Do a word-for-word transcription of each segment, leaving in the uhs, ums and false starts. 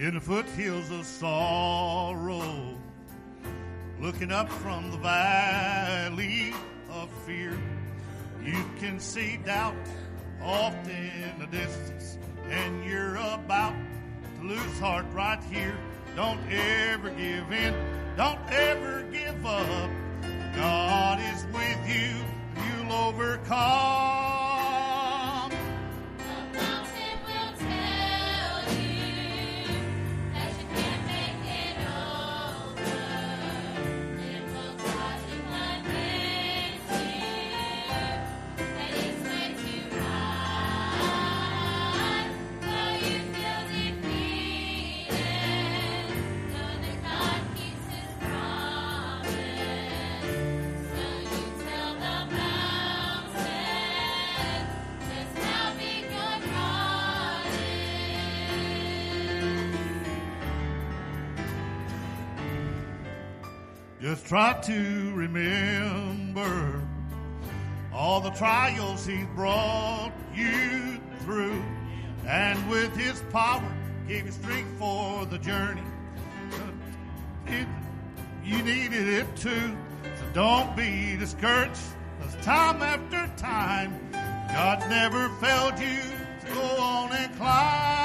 in the foothills of sorrow, looking up from the valley of fear, you can see doubt off in the distance, and you're about to lose heart right here. Don't ever give in, don't ever give up. God is with you, you'll overcome. Just try to remember all the trials He's brought you through, and with His power gave you strength for the journey. It, you needed it too, so don't be discouraged, because time after time, God never failed you to go on and climb.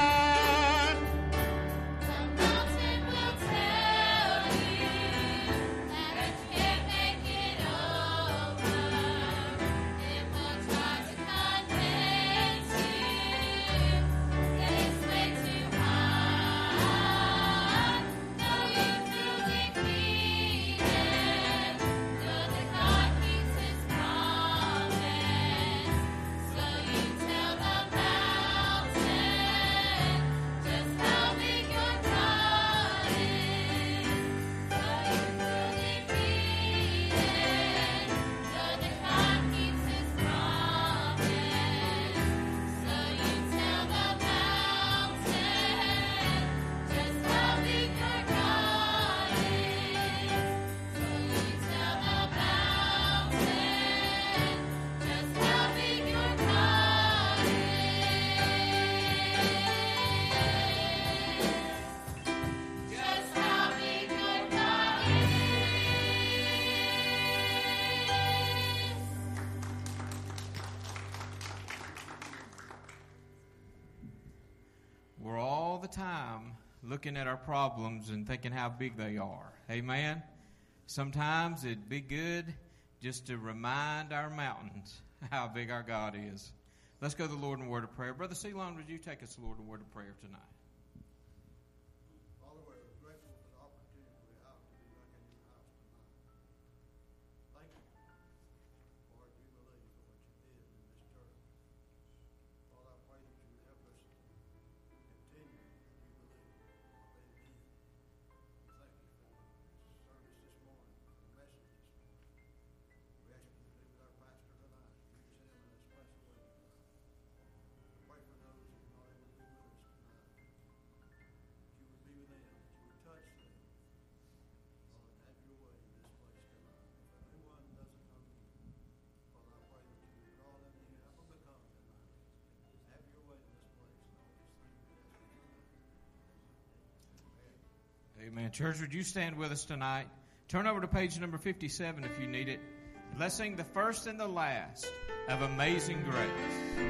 Time looking at our problems and thinking how big they are. Amen. Sometimes it'd be good just to remind our mountains how big our God is. Let's go to the Lord in a word of prayer. Brother Ceylon, would you take us, Lord, in a word of prayer tonight? Amen. Church, would you stand with us tonight? Turn over to page number fifty-seven if you need it. Let's sing the first and the last of Amazing Grace.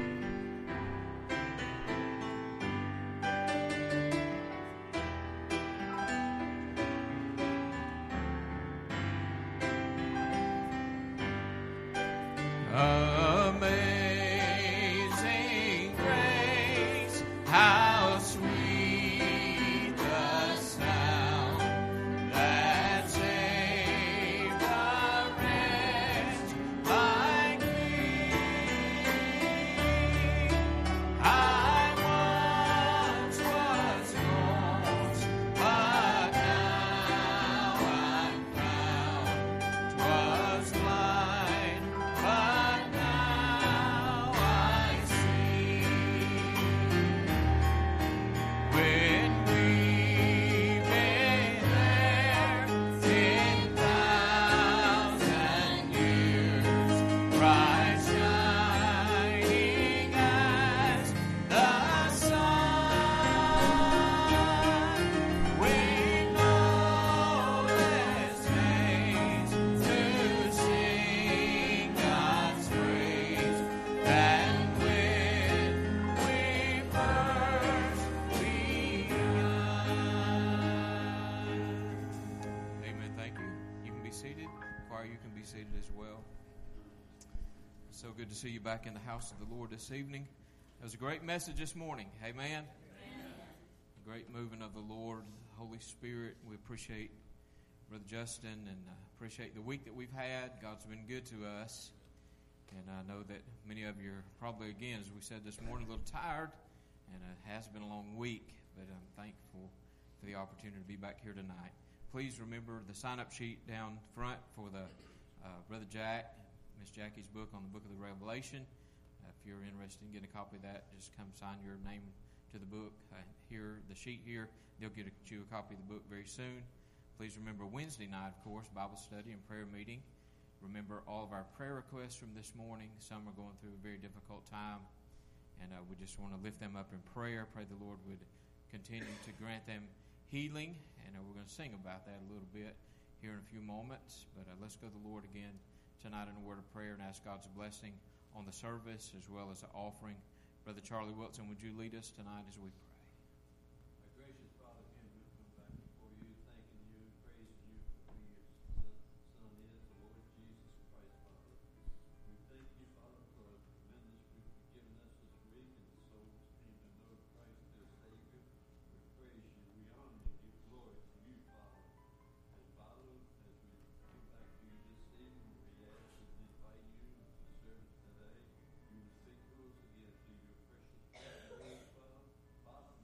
Like me. seated as well. It's so good to see you back in the house of the Lord this evening. It was a great message this morning. Amen. Amen. A great moving of the Lord, Holy Spirit. We appreciate Brother Justin and uh, appreciate the week that we've had. God's been good to us. And I know that many of you are probably, again, as we said this morning, a little tired. And it has been a long week, but I'm thankful for the opportunity to be back here tonight. Please remember the sign-up sheet down front for the uh, Brother Jack, Miss Jackie's book on the book of the Revelation. Uh, if you're interested in getting a copy of that, just come sign your name to the book. Uh, here, the sheet here, they'll get a, you a copy of the book very soon. Please remember Wednesday night, of course, Bible study and prayer meeting. Remember all of our prayer requests from this morning. Some are going through a very difficult time, and uh, we just want to lift them up in prayer. Pray the Lord would continue to grant them healing, and uh, we're going to sing about that a little bit here in a few moments. But uh, let's go to the Lord again tonight in a word of prayer and ask God's blessing on the service as well as the offering. Brother Charlie Wilson, would you lead us tonight as we pray? Our gracious Father, again, we come back before you, thanking you, praising you for who your Son, son is, the Lord Jesus Christ, Father. We thank you, Father, for the tremendous week you've given us this week, and the souls came to know Christ their Savior. We praise you, we honor you, give glory to you, Father. And Father, as we come back to you this evening, we ask and invite you to service today. You would speak to us again through your precious word, Father. Father,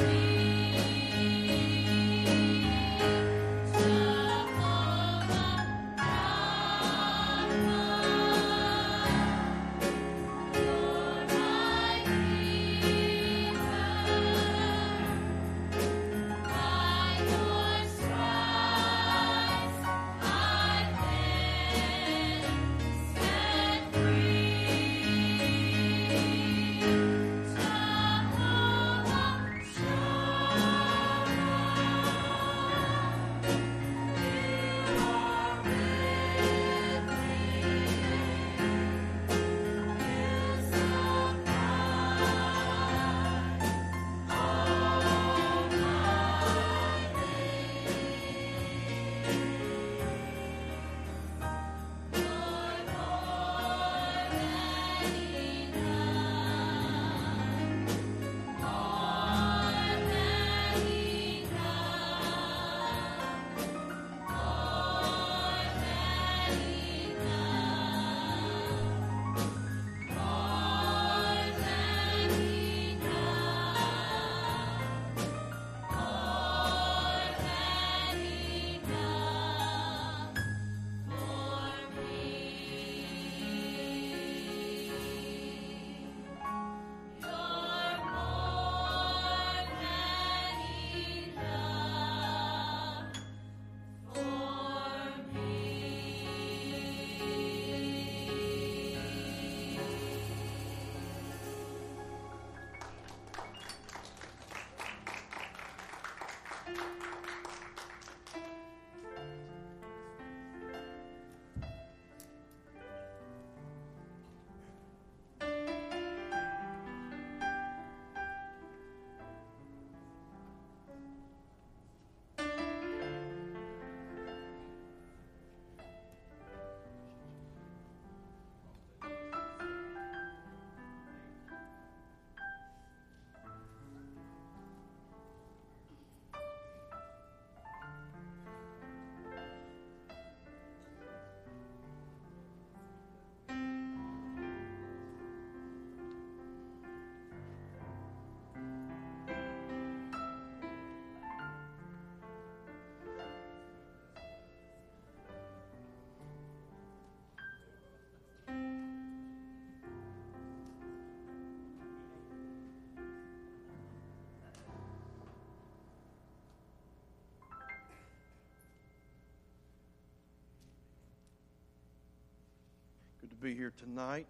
Good to be here tonight.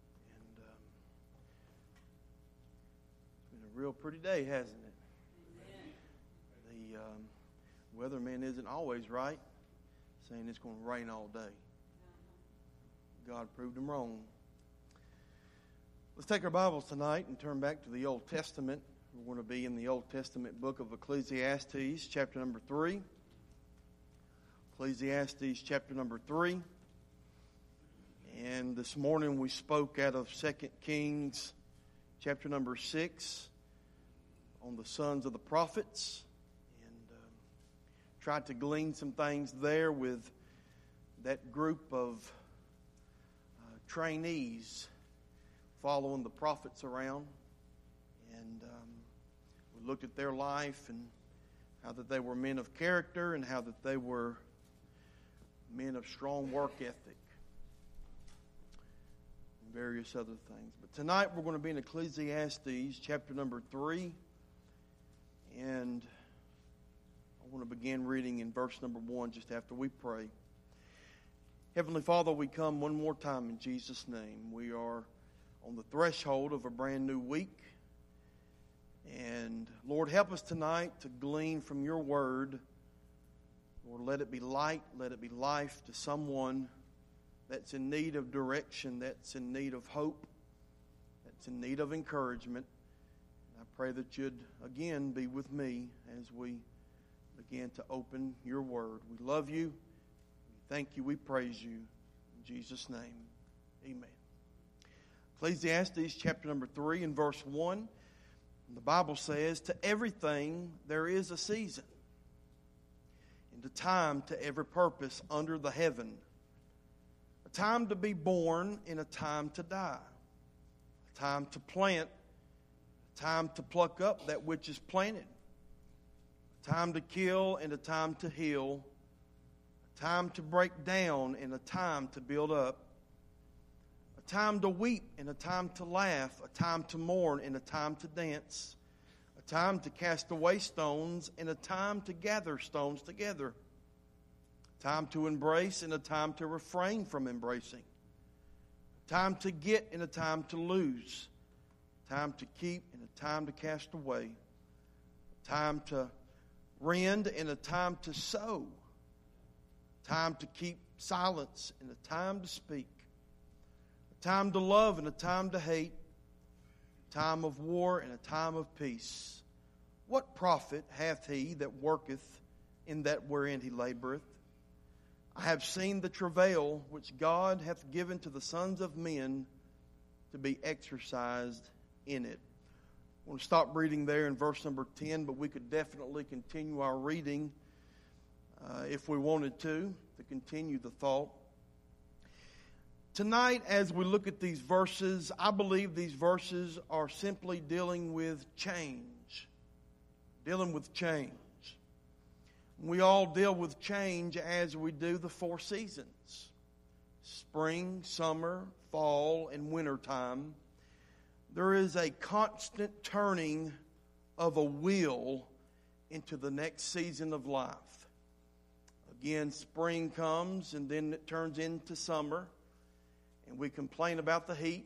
And um, it's been a real pretty day, hasn't it? Amen. The um, weatherman isn't always right, saying it's going to rain all day. God proved him wrong. Let's take our Bibles tonight and turn back to the Old Testament. We're going to be in the Old Testament book of Ecclesiastes, chapter number three. Ecclesiastes, chapter number three. And this morning we spoke out of Second Kings, chapter number six, on the sons of the prophets. And um, tried to glean some things there with that group of uh, trainees following the prophets around. And um, we looked at their life and how that they were men of character and how that they were men of strong work ethic. Various other things. But tonight we're going to be in Ecclesiastes chapter number three. And I want to begin reading in verse number one just after we pray. Heavenly Father, we come one more time in Jesus' name. We are on the threshold of a brand new week. And Lord, help us tonight to glean from your word. Lord, let it be light, let it be life to someone that's in need of direction, that's in need of hope, that's in need of encouragement. And I pray that you'd again be with me as we begin to open your word. We love you. We thank you. We praise you. In Jesus' name, amen. Ecclesiastes chapter number three and verse one. The Bible says, "To everything there is a season, and a time to every purpose under the heaven. A time to be born and a time to die. A time to plant, a a time to pluck up that which is planted, a time to kill and a time to heal, a time to break down and a time to build up, a time to weep and a time to laugh, a time to mourn and a time to dance, a time to cast away stones and a time to gather stones together, a time to embrace and a time to refrain from embracing, a time to get and a time to lose, a time to keep and a time to cast away, a time to rend and a time to sow, a time to keep silence and a time to speak, a time to love and a time to hate, a time of war and a time of peace. What profit hath he that worketh in that wherein he laboureth? I have seen the travail which God hath given to the sons of men to be exercised in it. I want to stop reading there in verse number ten, but we could definitely continue our reading uh, if we wanted to, to continue the thought. Tonight, as we look at these verses, I believe these verses are simply dealing with change. Dealing with change. We all deal with change as we do the four seasons. Spring, summer, fall, and wintertime. There is a constant turning of a wheel into the next season of life. Again, spring comes and then it turns into summer. And we complain about the heat.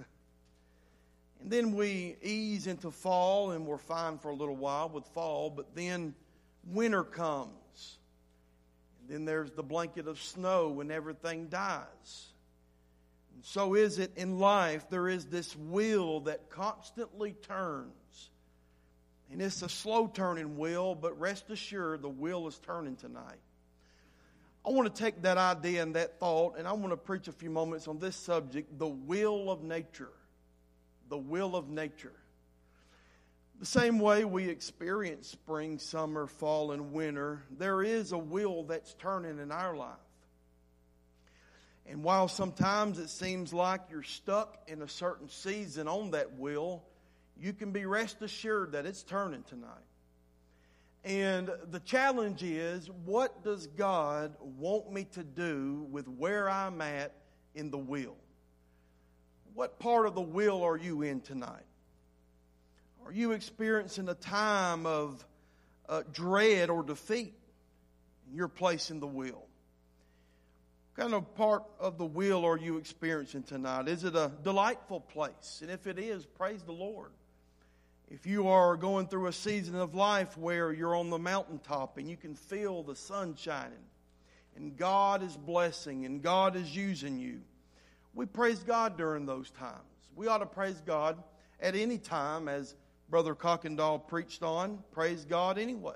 And then we ease into fall and we're fine for a little while with fall. But then winter comes. And then there's the blanket of snow and everything dies. And so is it in life. There is this wheel that constantly turns. And it's a slow turning wheel, but rest assured the wheel is turning tonight. I want to take that idea and that thought, and I want to preach a few moments on this subject, the will of nature. The will of nature. The same way we experience spring, summer, fall, and winter, there is a wheel that's turning in our life. And while sometimes it seems like you're stuck in a certain season on that wheel, you can be rest assured that it's turning tonight. And the challenge is, what does God want me to do with where I'm at in the wheel? What part of the wheel are you in tonight? Are you experiencing a time of uh, dread or defeat in your place in the wheel? What kind of part of the wheel are you experiencing tonight? Is it a delightful place? And if it is, praise the Lord. If you are going through a season of life where you're on the mountaintop and you can feel the sun shining and God is blessing and God is using you, we praise God during those times. We ought to praise God at any time, as Brother Cockendall preached on. Praise God anyway.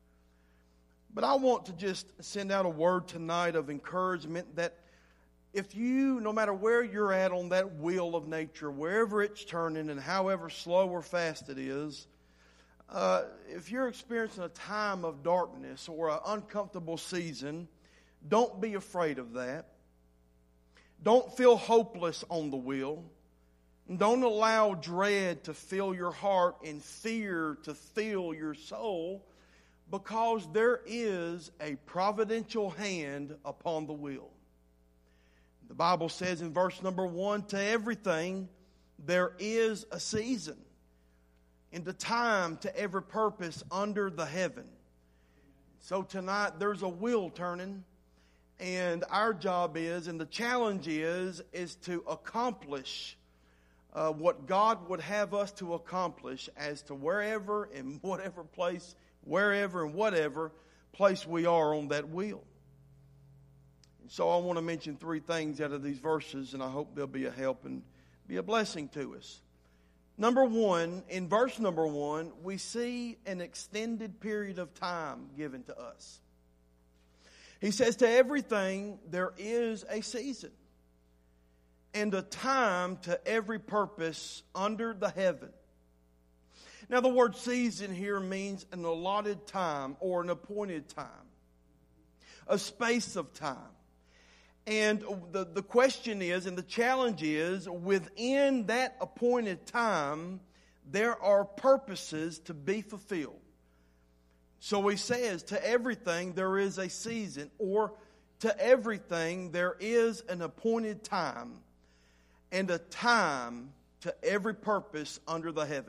But I want to just send out a word tonight of encouragement that if you, no matter where you're at on that wheel of nature, wherever it's turning and however slow or fast it is, uh, if you're experiencing a time of darkness or an uncomfortable season, don't be afraid of that. Don't feel hopeless on the wheel. Don't allow dread to fill your heart and fear to fill your soul, because there is a providential hand upon the wheel. The Bible says in verse number one, to everything there is a season and a time to every purpose under the heaven. So tonight there's a wheel turning, and our job is, and the challenge is, is to accomplish uh, what God would have us to accomplish as to wherever and whatever place, wherever and whatever place we are on that wheel. So I want to mention three things out of these verses, and I hope they'll be a help and be a blessing to us. Number one, in verse number one, we see an extended period of time given to us. He says, to everything there is a season and a time to every purpose under the heaven. Now the word season here means an allotted time or an appointed time, a space of time. And the, the question is, and the challenge is, within that appointed time, there are purposes to be fulfilled. So he says, to everything there is a season, or to everything there is an appointed time, and a time to every purpose under the heaven.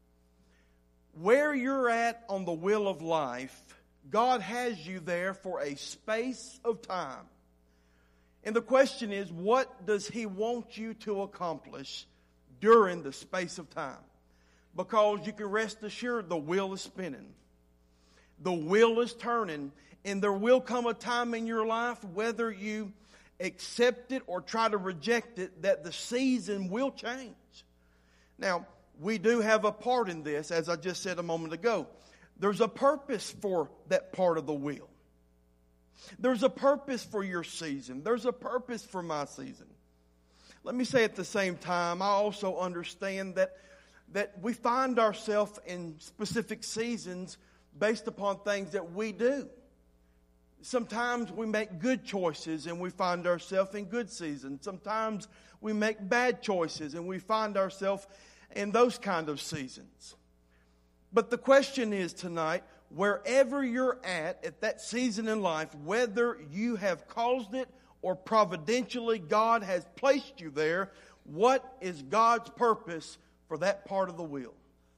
Where you're at on the wheel of life, God has you there for a space of time. And the question is, what does He want you to accomplish during the space of time? Because you can rest assured the wheel is spinning. The wheel is turning. And there will come a time in your life, whether you accept it or try to reject it, that the season will change. Now, we do have a part in this, as I just said a moment ago. There's a purpose for that part of the wheel. There's a purpose for your season. There's a purpose for my season. Let me say at the same time, I also understand that, that we find ourselves in specific seasons based upon things that we do. Sometimes we make good choices and we find ourselves in good seasons. Sometimes we make bad choices and we find ourselves in those kind of seasons. But the question is tonight, wherever you're at, at that season in life, whether you have caused it or providentially God has placed you there, what is God's purpose for that part of the wheel?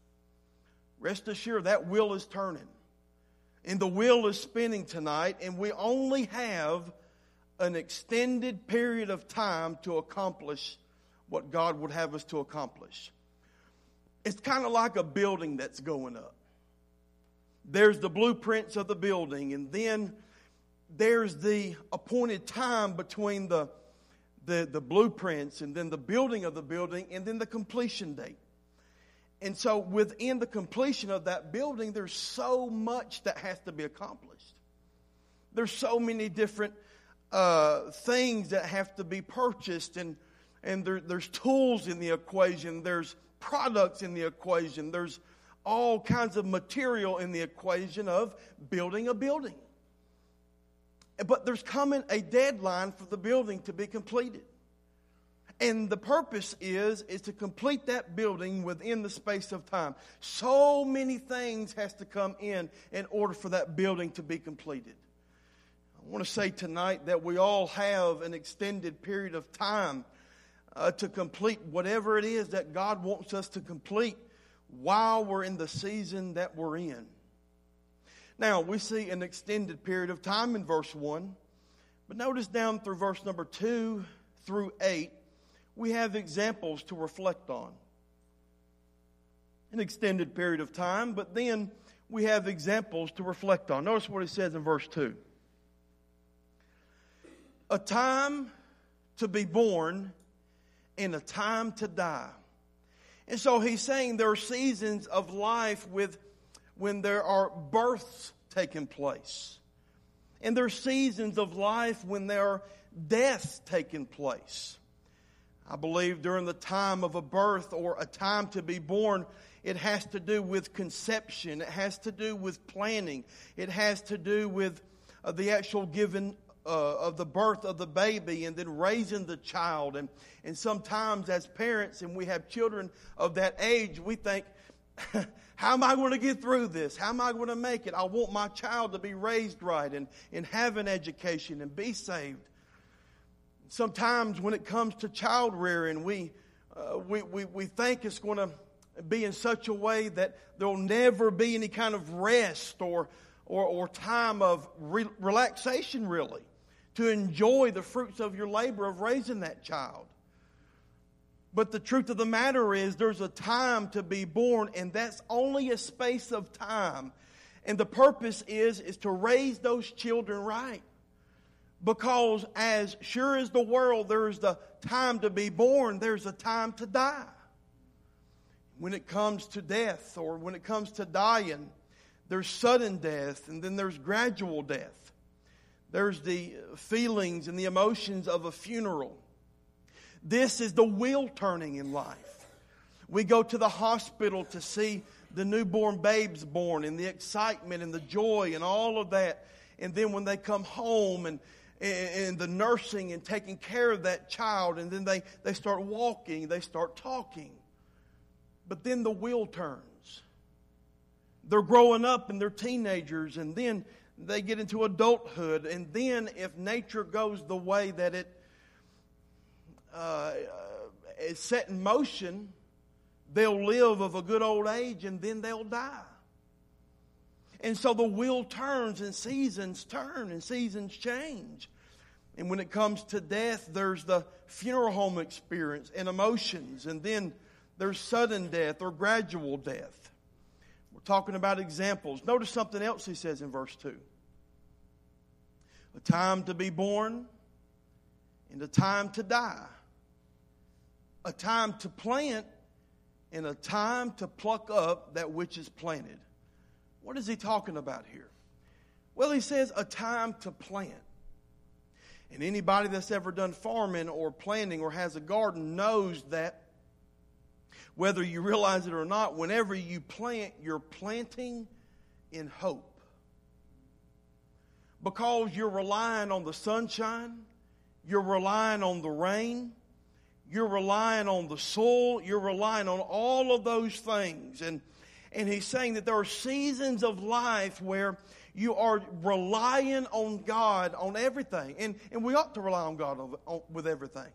Rest assured that wheel is turning. And the wheel is spinning tonight, and we only have an extended period of time to accomplish what God would have us to accomplish. It's kind of like a building that's going up. There's the blueprints of the building, and then there's the appointed time between the, the, the blueprints and then the building of the building and then the completion date. And so within the completion of that building, there's so much that has to be accomplished. There's so many different uh, things that have to be purchased, and, and there, there's tools in the equation. There's products in the equation. There's all kinds of material in the equation of building a building. But there's coming a deadline for the building to be completed. And the purpose is, is to complete that building within the space of time. So many things has to come in in order for that building to be completed. I want to say tonight that we all have an extended period of time uh, to complete whatever it is that God wants us to complete while we're in the season that we're in. Now, we see an extended period of time in verse one. But notice down through verse number two through eight, we have examples to reflect on. An extended period of time, but then we have examples to reflect on. Notice what it says in verse two. A time to be born and a time to die. And so he's saying there are seasons of life with when there are births taking place. And there are seasons of life when there are deaths taking place. I believe during the time of a birth or a time to be born, it has to do with conception. It has to do with planning. It has to do with uh, the actual giving uh, of the birth of the baby and then raising the child. And, and sometimes as parents, and we have children of that age, we think, how am I going to get through this? How am I going to make it? I want my child to be raised right and, and have an education and be saved. Sometimes when it comes to child rearing, we, uh, we, we, we think it's going to be in such a way that there will never be any kind of rest or, or, or time of re- relaxation, really, to enjoy the fruits of your labor of raising that child. But the truth of the matter is there's a time to be born, and that's only a space of time. And the purpose is, is to raise those children right. Because as sure as the world, there's the time to be born, there's a time to die. When it comes to death or when it comes to dying, there's sudden death and then there's gradual death. There's the feelings and the emotions of a funeral. This is the wheel turning in life. We go to the hospital to see the newborn babes born and the excitement and the joy and all of that. And then when they come home and and the nursing and taking care of that child, and then they, they start walking, they start talking. but then the wheel turns. They're growing up and they're teenagers, and then they get into adulthood, and then if nature goes the way that it uh, is set in motion, they'll live of a good old age, and then they'll die. And so the wheel turns, and seasons turn, and seasons change. And when it comes to death, there's the funeral home experience and emotions, and then there's sudden death or gradual death. We're talking about examples. Notice something else he says in verse two. A time to be born and a time to die. A time to plant and a time to pluck up that which is planted. What is he talking about here? Well, he says a time to plant. And anybody that's ever done farming or planting or has a garden knows that whether you realize it or not, whenever you plant, you're planting in hope. Because you're relying on the sunshine, you're relying on the rain, you're relying on the soil, you're relying on all of those things. And, and he's saying that there are seasons of life where you are relying on God on everything. And, and we ought to rely on God on, on, with everything.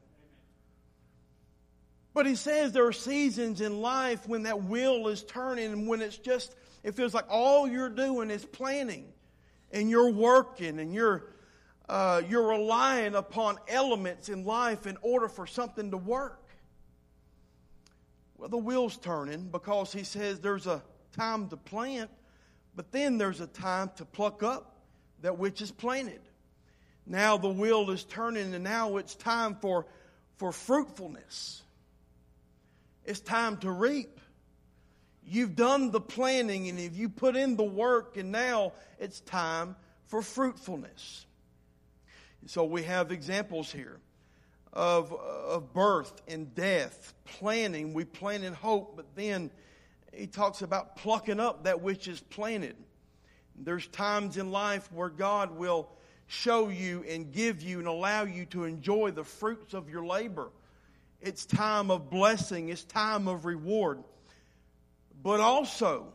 But he says there are seasons in life when that wheel is turning and when it's just, it feels like all you're doing is planning. And you're working and you're uh, you're relying upon elements in life in order for something to work. Well, the wheel's turning because he says there's a time to plant, but then there's a time to pluck up that which is planted. Now the wheel is turning, and now it's time for, for fruitfulness. It's time to reap. You've done the planting and if you put in the work, and now it's time for fruitfulness. So we have examples here of, of birth and death, planting. We plant in hope, but then he talks about plucking up that which is planted. There's times in life where God will show you and give you and allow you to enjoy the fruits of your labor. It's time of blessing. It's time of reward. But also,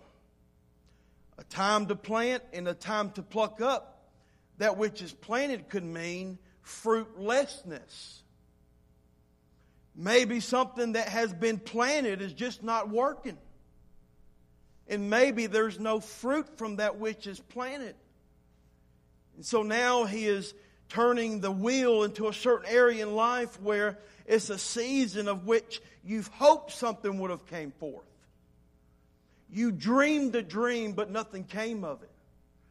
a time to plant and a time to pluck up that which is planted could mean fruitlessness. Maybe something that has been planted is just not working. And maybe there's no fruit from that which is planted. And so now he is turning the wheel into a certain area in life where it's a season of which you've hoped something would have came forth. You dreamed a dream, but nothing came of it.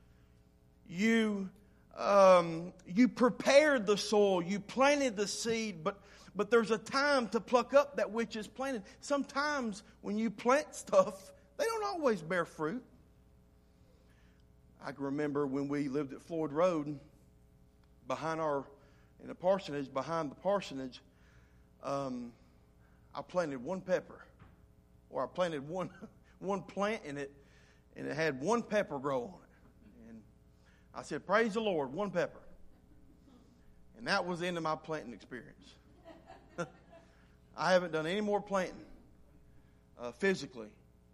You um, you prepared the soil, you planted the seed, but but there's a time to pluck up that which is planted. Sometimes when you plant stuff, they don't always bear fruit. I can remember when we lived at Floyd Road, behind our, in the parsonage, behind the parsonage, um, I planted one pepper, or I planted one one plant in it, and it had one pepper grow on it. And I said, praise the Lord, one pepper. And that was the end of my planting experience. I haven't done any more planting uh, physically.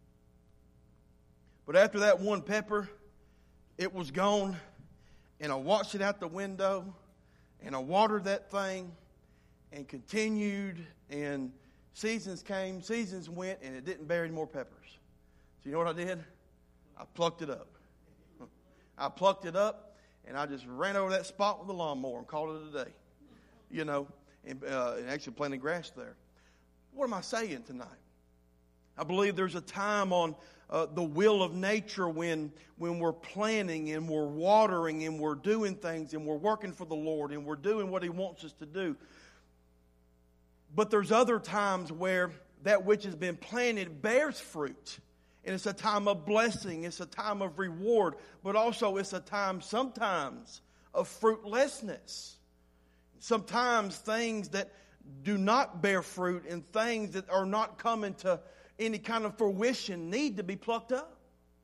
But after that one pepper, it was gone, and I watched it out the window, and I watered that thing, and continued, and seasons came, seasons went, and it didn't bear any more peppers. So you know what I did? I plucked it up. I plucked it up, and I just ran over that spot with the lawnmower and called it a day. You know, and, uh, and actually planted grass there. What am I saying tonight? I believe there's a time on uh, the will of nature when, when we're planting and we're watering and we're doing things and we're working for the Lord and we're doing what He wants us to do. But there's other times where that which has been planted bears fruit. And it's a time of blessing. It's a time of reward. But also it's a time sometimes of fruitlessness. Sometimes things that do not bear fruit and things that are not coming to any kind of fruition need to be plucked up.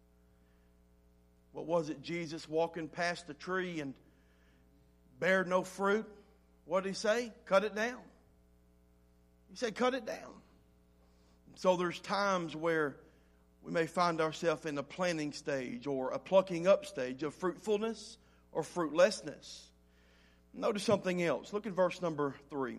What was it? Jesus walking past a tree and bared no fruit. What did He say? Cut it down. He said, cut it down. So there's times where we may find ourselves in a planting stage or a plucking up stage of fruitfulness or fruitlessness. Notice something else. Look at verse number three.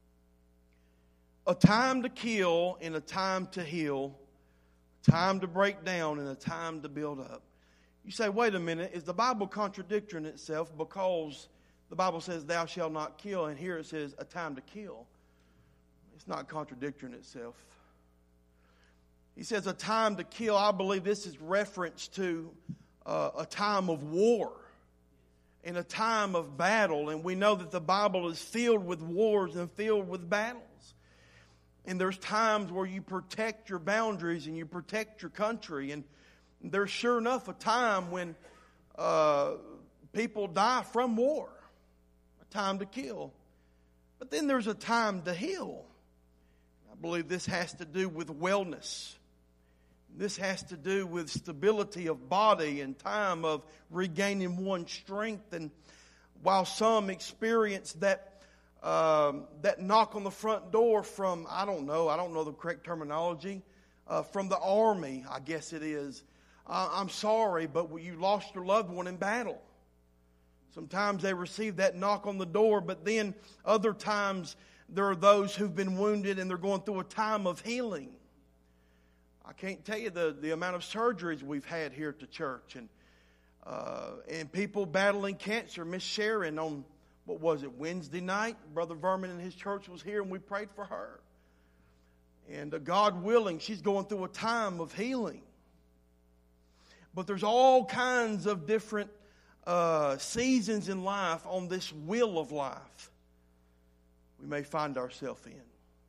A time to kill and a time to heal, a time to break down and a time to build up. You say, wait a minute, is the Bible contradicting itself because the Bible says thou shalt not kill and here it says a time to kill? It's not contradicting itself. He says a time to kill. I believe this is reference to uh, a time of war and a time of battle. And we know that the Bible is filled with wars and filled with battles. And there's times where you protect your boundaries and you protect your country. And there's sure enough a time when uh, people die from war. A time to kill. But then there's a time to heal. I believe this has to do with wellness. This has to do with stability of body and time of regaining one's strength. And while some experience that um, that knock on the front door from, I don't know, I don't know the correct terminology, uh, from the army, I guess it is. Uh, I'm sorry, but you lost your loved one in battle. Sometimes they receive that knock on the door, but then other times there are those who've been wounded and they're going through a time of healing. I can't tell you the, the amount of surgeries we've had here at the church. And uh, and people battling cancer. Miss Sharon on, what was it, Wednesday night? Brother Vermin and his church was here and we prayed for her. And uh, God willing, she's going through a time of healing. But there's all kinds of different uh, seasons in life on this wheel of life we may find ourselves in.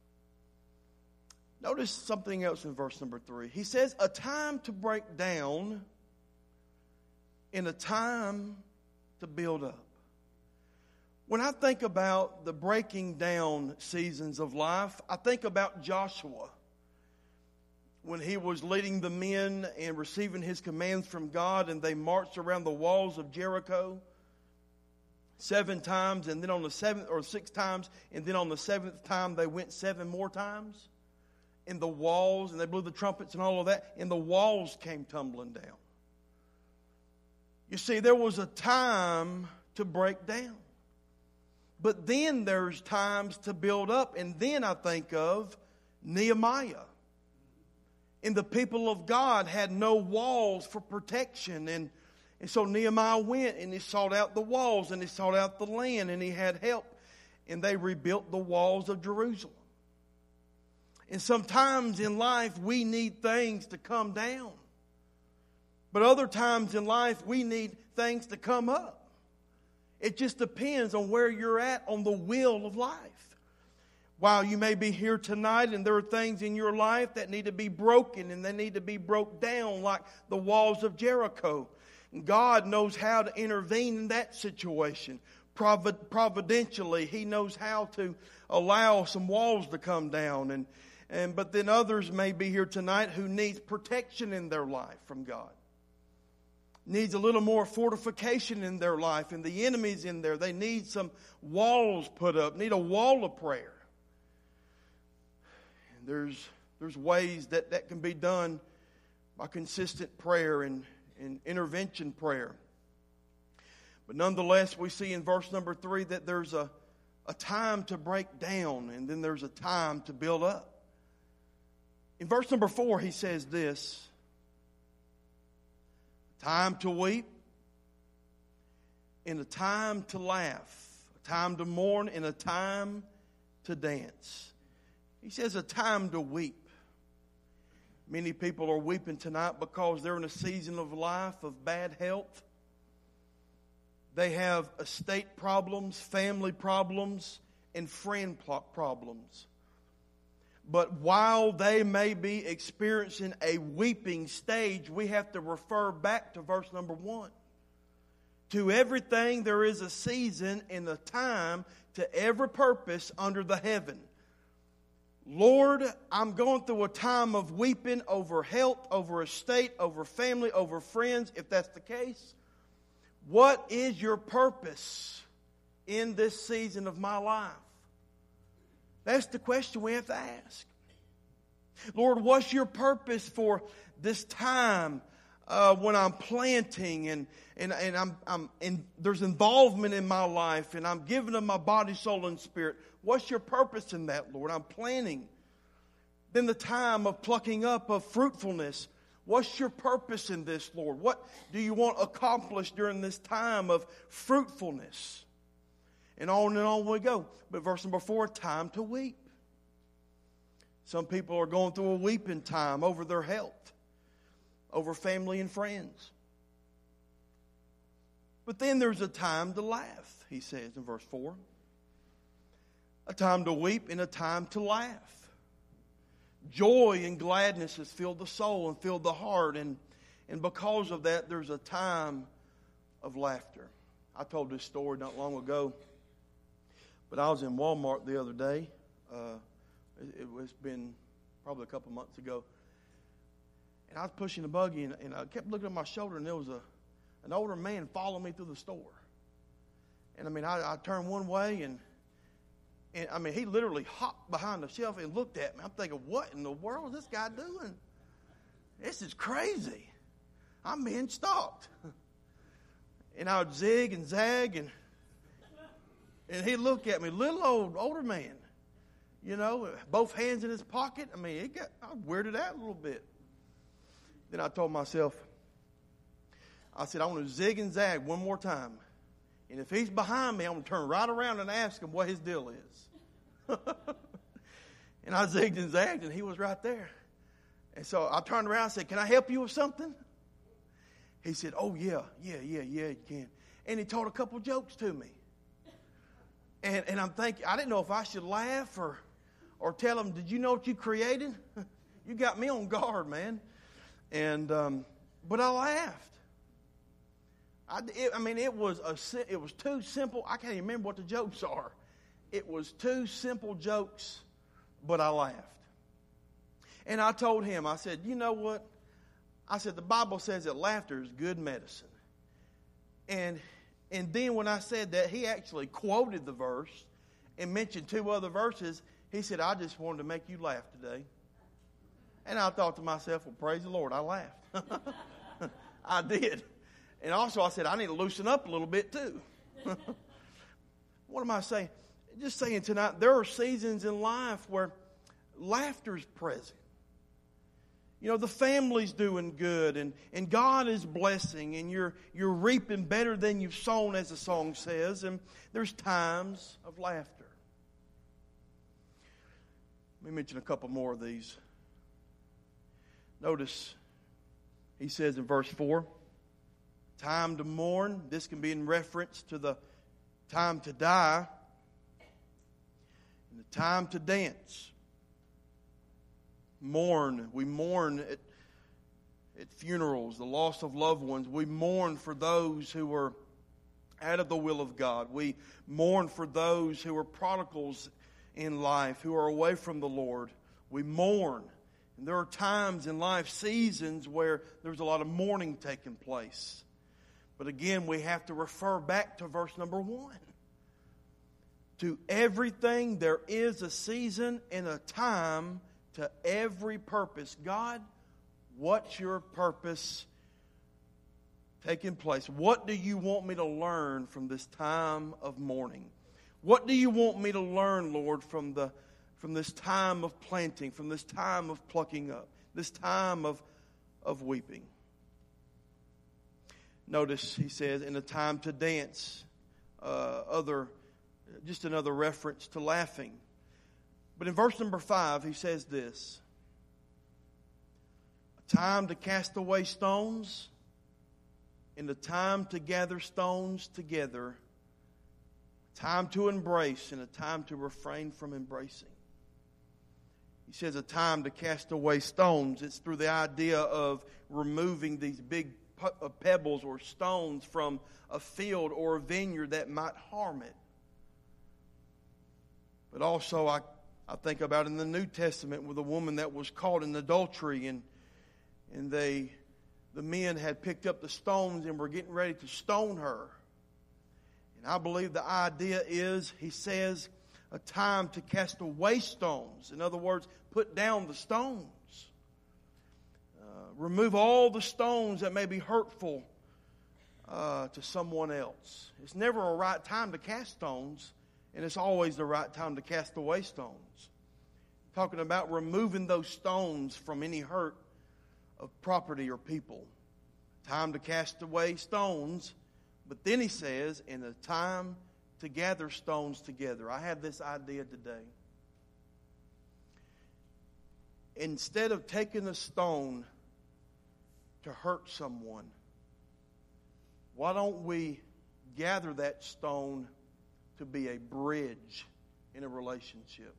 Notice something else in verse number three. He says, a time to break down and a time to build up. When I think about the breaking down seasons of life, I think about Joshua. When he was leading the men and receiving his commands from God, and they marched around the walls of Jericho seven times, and then on the seventh, or six times, and then on the seventh time they went seven more times. And the walls, and they blew the trumpets and all of that, and the walls came tumbling down. You see, there was a time to break down. But then there's times to build up. And then I think of Nehemiah. And the people of God had no walls for protection. And, and so Nehemiah went and he sought out the walls and he sought out the land and he had help. And they rebuilt the walls of Jerusalem. And sometimes in life we need things to come down. But other times in life we need things to come up. It just depends on where you're at on the wheel of life. While you may be here tonight and there are things in your life that need to be broken and they need to be broke down like the walls of Jericho. God knows how to intervene in that situation. Provid- providentially, He knows how to allow some walls to come down. And, and but then others may be here tonight who need protection in their life from God. Needs a little more fortification in their life, and the enemy's in there. They need some walls put up, need a wall of prayer. And there's there's ways that that can be done by consistent prayer and, and intervention prayer. But nonetheless, we see in verse number three that there's a, a time to break down, and then there's a time to build up. In verse number four, he says this: time to weep and a time to laugh, a time to mourn and a time to dance. He says a time to weep. Many people are weeping tonight because they're in a season of life of bad health. They have estate problems, family problems, and friend problems. But while they may be experiencing a weeping stage, we have to refer back to verse number one. To everything there is a season and a time to every purpose under the heaven. Lord, I'm going through a time of weeping over health, over estate, over family, over friends, if that's the case. What is your purpose in this season of my life? That's the question we have to ask. Lord, what's your purpose for this time uh, when I'm planting and and and I'm I'm and there's involvement in my life and I'm giving of my body, soul, and spirit? What's your purpose in that, Lord? I'm planting. Then the time of plucking up of fruitfulness. What's your purpose in this, Lord? What do you want accomplished during this time of fruitfulness? And on and on we go. But verse number four, time to weep. Some people are going through a weeping time over their health, over family and friends. But then there's a time to laugh, he says in verse four. A time to weep and a time to laugh. Joy and gladness has filled the soul and filled the heart. And, and because of that, there's a time of laughter. I told this story not long ago. But I was in Walmart the other day. Uh, it, it was been probably a couple months ago. And I was pushing the buggy, and, and I kept looking at my shoulder, and there was a an older man following me through the store. And I mean, I, I turned one way, and And I mean, he literally hopped behind the shelf and looked at me. I'm thinking, what in the world is this guy doing? This is crazy. I'm being stalked. And I would zig and zag, and and he'd look at me, little old older man, you know, both hands in his pocket. I mean, it got I weirded out a little bit. Then I told myself, I said, I want to zig and zag one more time. And if he's behind me, I'm going to turn right around and ask him what his deal is. And I zigged and zagged, and he was right there. And so I turned around and said, can I help you with something? He said, oh, yeah, yeah, yeah, yeah, you can. And he told a couple jokes to me. And and I'm thinking, I didn't know if I should laugh or, or tell him, did you know what you created? You got me on guard, man. And um, but I laughed. I, it, I mean, it was a it was too simple. I can't even remember what the jokes are. It was two simple jokes, but I laughed. And I told him, I said, you know what? I said, the Bible says that laughter is good medicine. And and then when I said that, he actually quoted the verse and mentioned two other verses. He said, I just wanted to make you laugh today. And I thought to myself, well, praise the Lord, I laughed. I did. And also I said, I need to loosen up a little bit too. What am I saying? Just saying tonight, there are seasons in life where laughter is present. You know, the family's doing good and, and God is blessing and you're you're reaping better than you've sown, as the song says, and there's times of laughter. Let me mention a couple more of these. Notice he says in verse four, time to mourn. This can be in reference to the time to die and the time to dance. Mourn. We mourn at, at funerals, the loss of loved ones. We mourn for those who are out of the will of God. We mourn for those who are prodigals in life, who are away from the Lord. We mourn. And there are times in life, seasons, where there's a lot of mourning taking place. But again, we have to refer back to verse number one. To everything there is a season and a time to every purpose. God, what's your purpose taking place? What do you want me to learn from this time of mourning? What do you want me to learn, Lord, from the from this time of planting, from this time of plucking up, this time of, of weeping? Notice he says, in a time to dance, uh, other, just another reference to laughing. But in verse number five, he says this: a time to cast away stones and a time to gather stones together, a time to embrace and a time to refrain from embracing. He says a time to cast away stones. It's through the idea of removing these big pebbles or stones from a field or a vineyard that might harm it. But also I I think about in the New Testament with a woman that was caught in adultery, and and they, the men had picked up the stones and were getting ready to stone her. And I believe the idea is, he says, a time to cast away stones. In other words, put down the stones. Uh, remove all the stones that may be hurtful uh, to someone else. It's never a right time to cast stones, and it's always the right time to cast away stones. Talking about removing those stones from any hurt of property or people. Time to cast away stones, but then he says, in a time to gather stones together. I have this idea today. Instead of taking a stone to hurt someone, why don't we gather that stone to be a bridge in a relationship?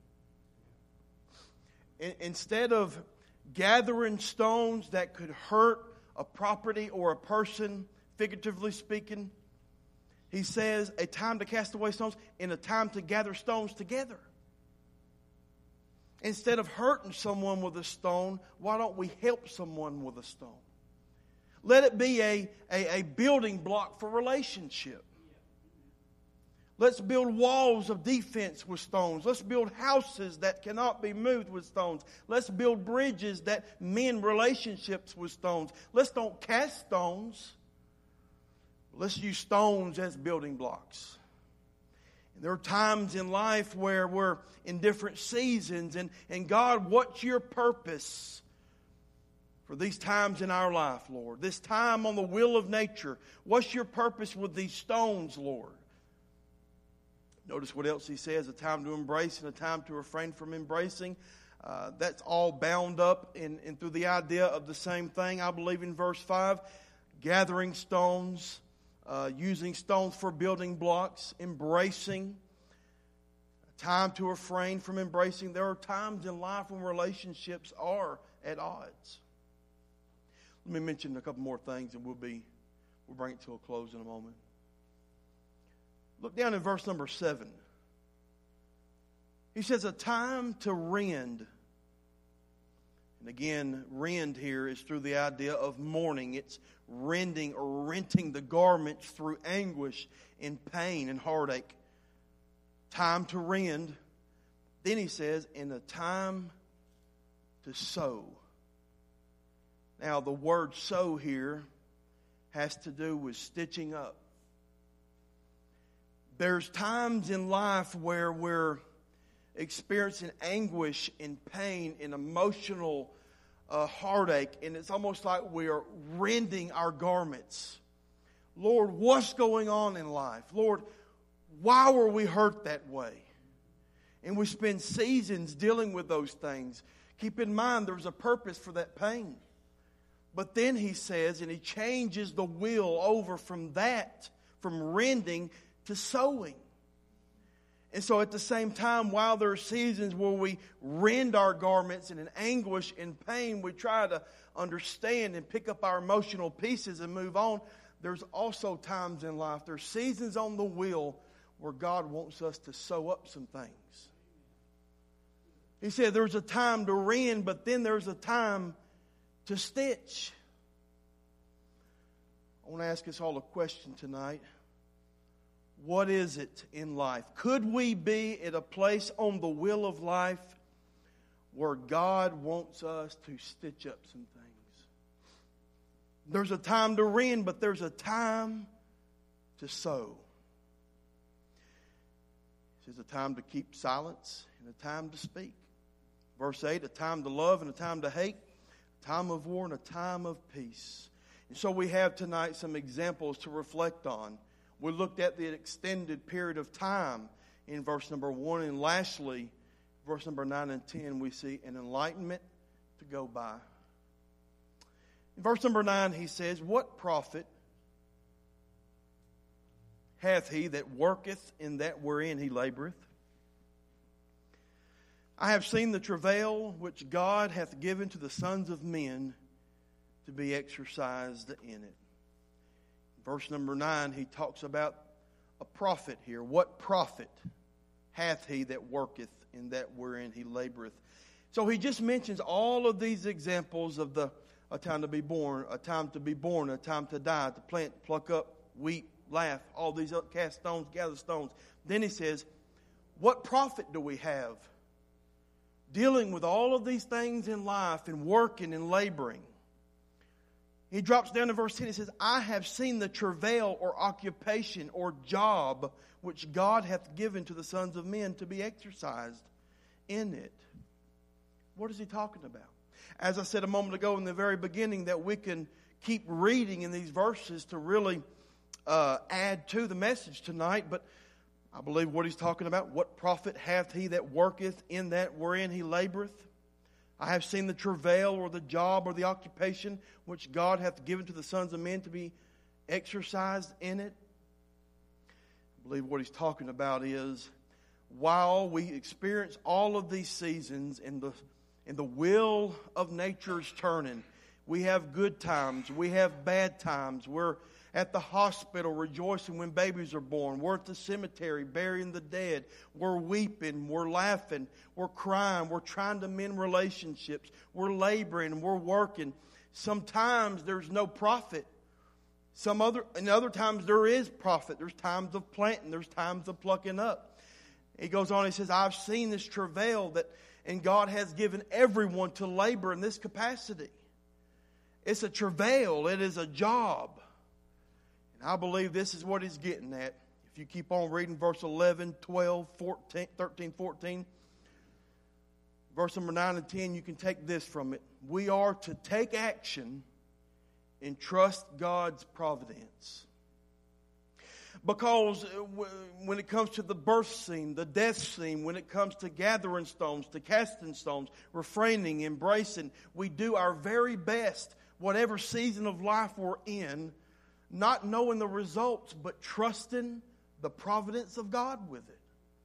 In, instead of gathering stones that could hurt a property or a person, figuratively speaking, he says a time to cast away stones and a time to gather stones together. Instead of hurting someone with a stone, why don't we help someone with a stone? Let it be a, a, a building block for relationship. Let's build walls of defense with stones. Let's build houses that cannot be moved with stones. Let's build bridges that mend relationships with stones. Let's don't cast stones. Let's use stones as building blocks. And there are times in life where we're in different seasons. And, and God, what's your purpose for these times in our life, Lord? This time on the wheel of nature. What's your purpose with these stones, Lord? Notice what else he says, a time to embrace and a time to refrain from embracing. Uh, that's all bound up in, in through the idea of the same thing, I believe, in verse five. Gathering stones. Uh, using stones for building blocks, embracing, time to refrain from embracing. There are times in life when relationships are at odds. Let me mention a couple more things and we'll be we'll bring it to a close in a moment. Look down in verse number seven. He says, a time to rend. And again, rend here is through the idea of mourning. It's rending or renting the garments through anguish and pain and heartache. Time to rend. Then he says, in a time to sow. Now, the word sow here has to do with stitching up. There's times in life where we're experiencing anguish and pain and emotional uh, heartache, and it's almost like we're rending our garments. Lord, what's going on in life? Lord, why were we hurt that way? And we spend seasons dealing with those things. Keep in mind, there's a purpose for that pain. But then he says, and he changes the wheel over from that, from rending to sowing. And so at the same time, while there are seasons where we rend our garments and in anguish and pain, we try to understand and pick up our emotional pieces and move on. There's also times in life, there's seasons on the wheel where God wants us to sew up some things. He said there's a time to rend, but then there's a time to stitch. I want to ask us all a question tonight. What is it in life? Could we be at a place on the wheel of life where God wants us to stitch up some things? There's a time to rend, but there's a time to sow. There's a time to keep silence and a time to speak. Verse eight, a time to love and a time to hate, a time of war and a time of peace. And so we have tonight some examples to reflect on. We looked at the extended period of time in verse number one. And lastly, verse number nine and ten, we see an enlightenment to go by. In verse number nine, he says, what profit hath he that worketh in that wherein he laboureth? I have seen the travail which God hath given to the sons of men to be exercised in it. Verse number nine, he talks about a profit here. What profit hath he that worketh in that wherein he laboreth? So he just mentions all of these examples of the a time to be born, a time to be born, a time to die, to plant, pluck up, weep, laugh, all these cast stones, gather stones. Then he says, What profit do we have dealing with all of these things in life and working and laboring? He drops down to verse ten. He says, I have seen the travail or occupation or job which God hath given to the sons of men to be exercised in it. What is he talking about? As I said a moment ago in the very beginning, that we can keep reading in these verses to really uh, add to the message tonight. But I believe what he's talking about, what profit hath he that worketh in that wherein he laboreth? I have seen the travail or the job or the occupation which God hath given to the sons of men to be exercised in it. I believe what he's talking about is, while we experience all of these seasons and the, and the wheel of nature's turning, we have good times, we have bad times. We're at the hospital rejoicing when babies are born. We're at the cemetery burying the dead. We're weeping, we're laughing, we're crying, we're trying to mend relationships. We're laboring, we're working. Sometimes there's no profit. Some other, and other times there is profit. There's times of planting, there's times of plucking up. He goes on, he says, I've seen this travail that, and God has given everyone to labor in this capacity. It's a travail, it is a job. I believe this is what he's getting at. If you keep on reading verse eleven, twelve, fourteen, thirteen, fourteen, verse number nine and ten, you can take this from it. We are to take action and trust God's providence. Because when it comes to the birth scene, the death scene, when it comes to gathering stones, to casting stones, refraining, embracing, we do our very best, whatever season of life we're in, not knowing the results, but trusting the providence of God with it.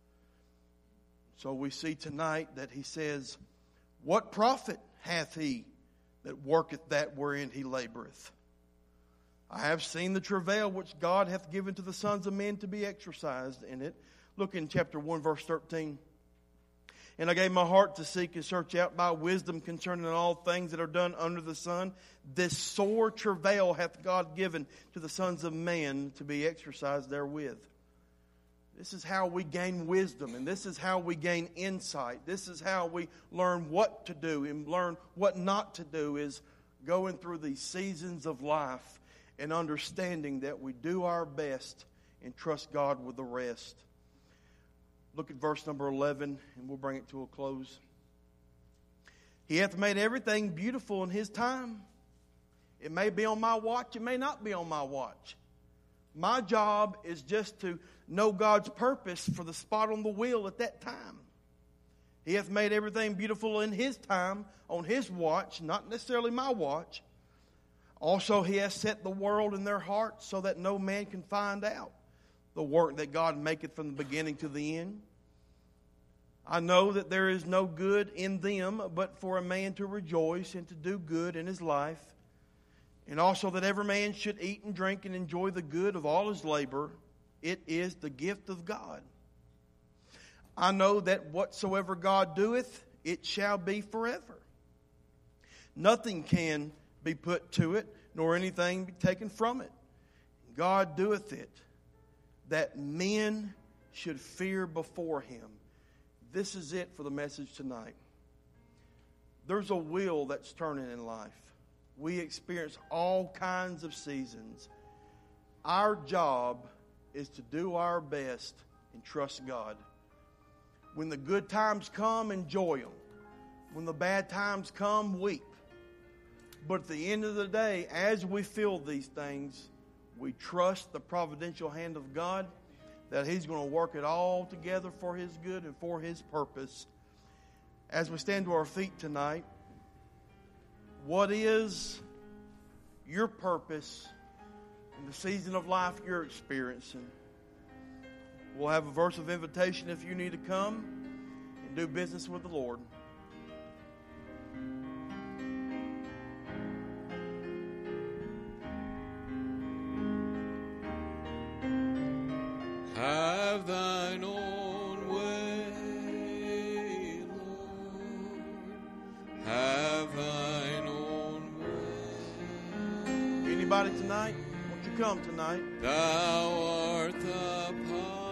So we see tonight that he says, what profit hath he that worketh that wherein he laboreth? I have seen the travail which God hath given to the sons of men to be exercised in it. Look in chapter one, verse thirteen. And I gave my heart to seek and search out by wisdom concerning all things that are done under the sun. This sore travail hath God given to the sons of man to be exercised therewith. This is how we gain wisdom, and this is how we gain insight. This is how we learn what to do and learn what not to do, is going through these seasons of life and understanding that we do our best and trust God with the rest. Look at verse number eleven, and we'll bring it to a close. He hath made everything beautiful in his time. It may be on my watch, it may not be on my watch. My job is just to know God's purpose for the spot on the wheel at that time. He hath made everything beautiful in his time, on his watch, not necessarily my watch. Also, he has set the world in their hearts so that no man can find out the work that God maketh from the beginning to the end. I know that there is no good in them, but for a man to rejoice and to do good in his life. And also that every man should eat and drink and enjoy the good of all his labor. It is the gift of God. I know that whatsoever God doeth, it shall be forever. Nothing can be put to it, nor anything be taken from it. God doeth it, that men should fear before him. This is it for the message tonight. There's a wheel that's turning in life. We experience all kinds of seasons. Our job is to do our best and trust God. When the good times come, enjoy them. When the bad times come, weep. But at the end of the day, as we feel these things, we trust the providential hand of God, that he's going to work it all together for his good and for his purpose. As we stand to our feet tonight, what is your purpose in the season of life you're experiencing? We'll have a verse of invitation if you need to come and do business with the Lord. Have thine own way, Lord. Have thine own way. Anybody tonight? Won't you come tonight? Thou art the power.